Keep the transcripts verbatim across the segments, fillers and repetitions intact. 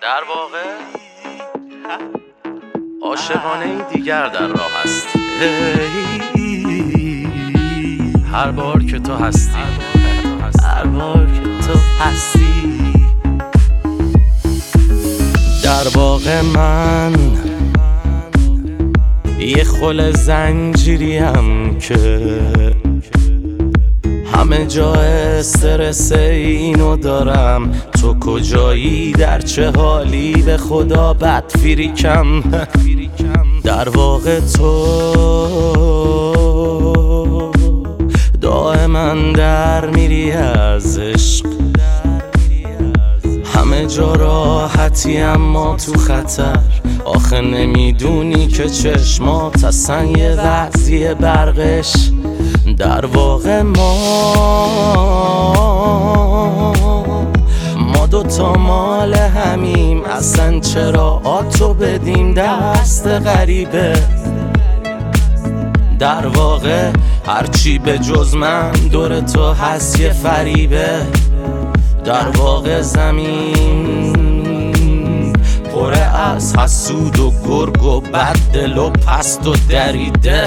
در واقع عاشقانه ای دیگر در راه است. هر بار که تو هستی، هر بار که تو هستی، در واقع من یه خل زنجیریم که همه جا استرس اینو دارم. تو کجایی؟ در چه حالی؟ به خدا بد فریکم. در واقع تو دائما در میری از عشق. همه جا راحتی اما تو خطر. آخه نمیدونی که چشمات اصلا یه وضعی برقش. در واقع ما ما دوتا مال همیم. اصلا چرا آتو بدیم دست غریبه؟ در واقع هرچی به جز من دور تو هست یه فریبه. در واقع زمین پره از حسود و گرگ و بد دل و پست و دریده.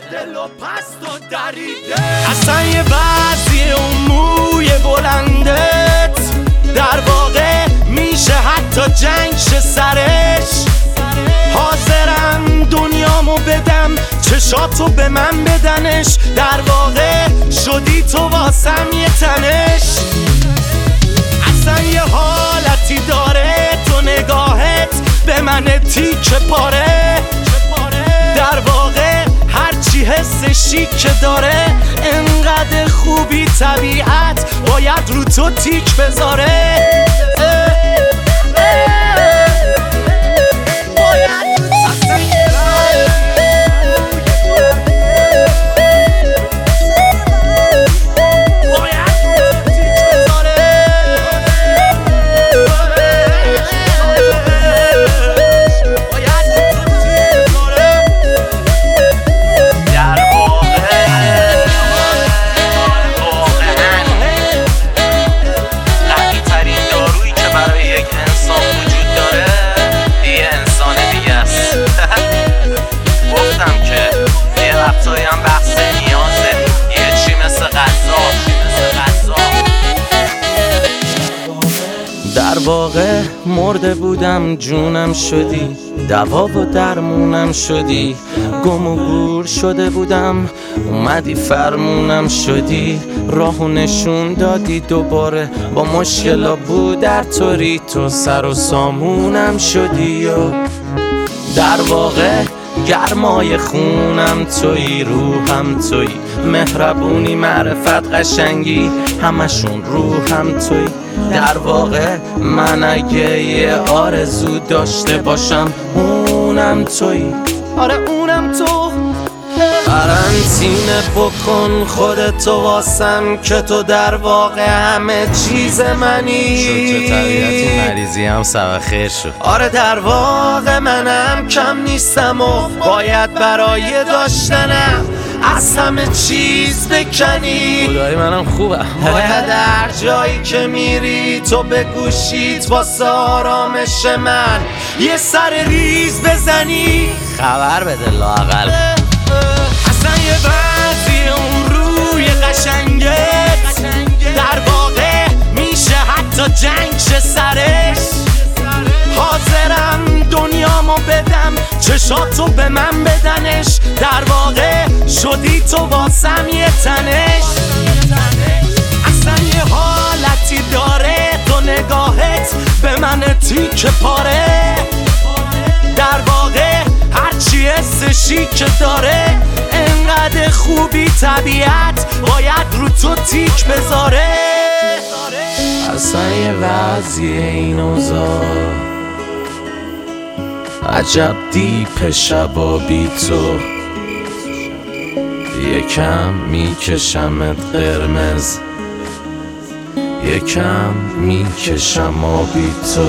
اصلا یه وضعی اون موی بلندت در واقع میشه حتی جنگ شه سرش. حاضرم دنیامو بدم چشاتو به من بدنش. در واقع شدی تو واسم یه تنش. اصلا یه حالتی داره تو نگاهت به من تیکه پاره. در واقع هرچی حس شیک داره انقدر خوبی طبیعت باید رو تو تیک بذاره. در واقع مرده بودم جونم شدی، دوا و درمونم شدی. گم و گور شده بودم اومدی فرمونم شدی. راهو نشون دادی دوباره با مشکلا بود در طوری تو سر و سامونم شدی. و در واقع گرمای خونم توی، روحم توی، مهربونی، معرفت، قشنگی، همشون روحم توی. در واقع من اگه یه آرزو داشته باشم اونم توی. آره اونم تو. قرنطینه بکن خودتو واسم که تو در واقع همه چیز منی. شد چه طبیعتی مریضی هم سبب خیر شد. آره در واقع منم کم نیستم و باید برای داشتنم از همه چیز بکنی. خدایی منم خوبم. باید در جایی که میری تو به گوشیت واسه آرامش من یه سر ریز بزنی. خبر بده لااقل. اصلا یه وضعی اون روی قشنگت در واقع میشه حتی جنگ شه سرش. حاضرم دنیامو بدم چشاتو به من بدنش. در واقع شدی تو واسم یه تنش. اصلا یه حالتی داره تو نگاهت به من تیکه پاره. در واقع هرچی حس شیک داره انقدر خوبی طبیعت باید رو تو تیک بذاره. اصلا یه وضعی این اوضاع عجب دیپ شبا بی تو. یکم میکشمت قرمز، یکم میکشم آبی تو.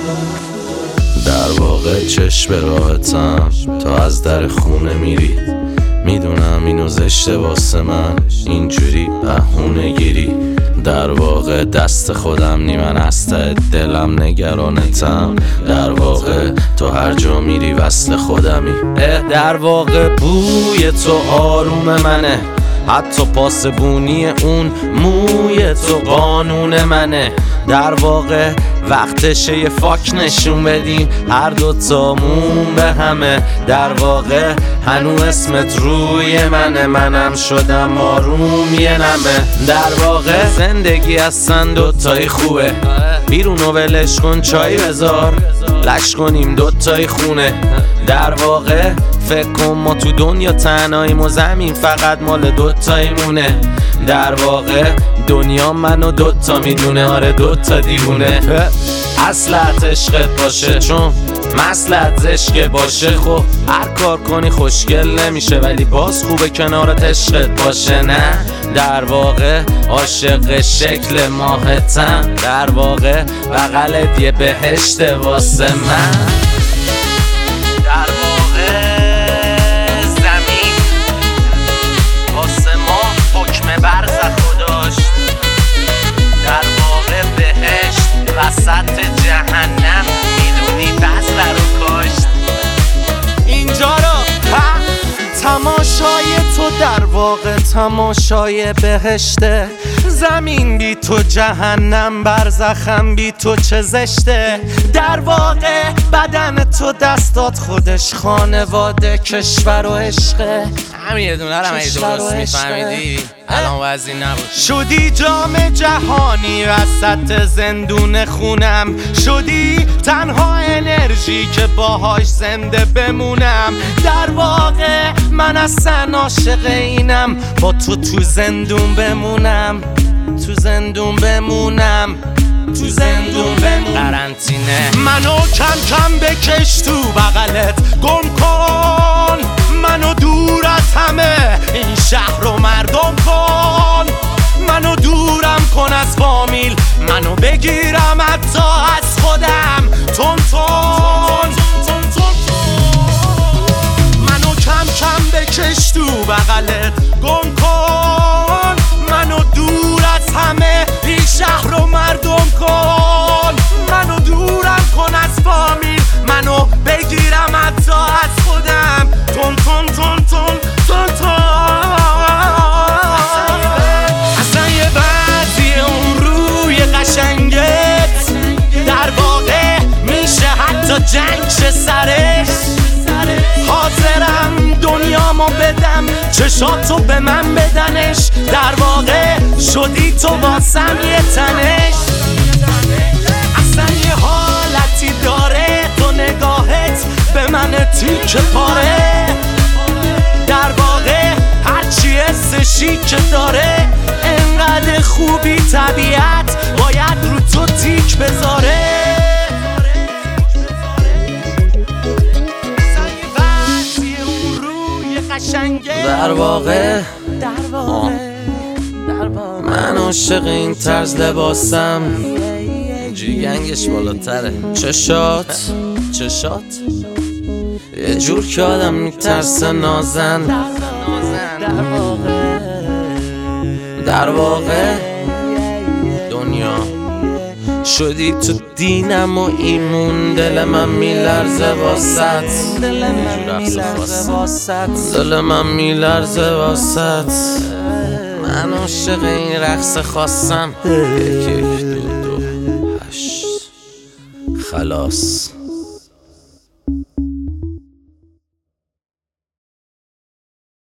در واقع چشم راحتم تا از در خونه میری. میدونم اینو زشته واسه من اینجوری بهونه گیری. در واقع دست خودم نی، من از ته دلم نگرانتم. در واقع تو هر جا میری وصل خودمی. در واقع بوی تو آروم منه، حتی پاسبونی اون موی تو قانون منه. در واقع وقتشه یه فاک نشون بدیم هر دوتامون به همه. در واقع هنو اسمت روی منه، منم شدم آروم یه نمه. در واقع زندگی اصلا دوتایی خوبه، بیرونو ولش کن چای بذار، لش کنیم دوتایی خونه. در واقع فکر کن ما تو دنیا تنهاییم و زمین فقط مال دوتایی مونه. در واقع دنیا منو دوتا میدونه، آره دوتا دیوونه. اصلت عشقت باشه چون مسلت زشقه باشه. خب هر کار کنی خوشگل نمیشه، ولی باز خوبه کنارت عشقت باشه. نه در واقع عاشق شکل ماهتم، در واقع بغلت یه بهشت واسه من. در واقع زمین واسه ما حکم برزخو داشت، در واقع بهشت وسط جهنم میدونی بذر رو کاشت. اینجا رو تماشای تو در واقع تماشای بهشته. زمین بی تو جهنم، برزخم بی تو چه زشته. در واقع بدن تو دستات خودش خانواده کشور و عشقه. همین یه دونه رو هم اگه درست میفهمیدی الان وضعی نبود. شدی جام جهانی وسط زندون خونم، شدی تنها انرژی که باهاش زنده بمونم. در واقع من اصلا عاشق اینم با تو تو زندون بمونم، تو زندون بمونم، تو زندون بمونم. قرنطینه منو کم کم بکش تو بغلت، گم کن منو دور از همه این شهر رو مردم کن. منو دورم کن از فامیل، منو بگیرم حتی از خودم. تون تون منو کم کم بکش تو بغلت، گم کن منو دور از همه این شهر رو مردم کن. منو دورم کن از فامیل، منو بگیرم حتی از خودم. تون تون تون تون تون تون اصلا یه بعضی اون روی قشنگت در واقع میشه حتی جنگ شه سرش. حاضرم دنیامو بدم چشاتو به من بدنش. در واقع شدی تو واسم یه تنش. اصلا یه حالتی داره تو نگاهت به من تیک پاره. در واقع هرچی حسشی که داره انقدر خوبی طبیعت باید رو تو تیک بذاره. در واقع در واقع من عاشق این طرز لباسم، اینجوری گنگش بالاتره. چشات چشات یه جور که آدم میترسه نازن. در واقع در واقع دنیا شدی تو دینم و ایمون. دل من میلرزه واسط، دل من میلرزه واسط، دل من میلرزه واسط. من عاشق این رقص خواستم. یک یک دو دو هشت خلاص.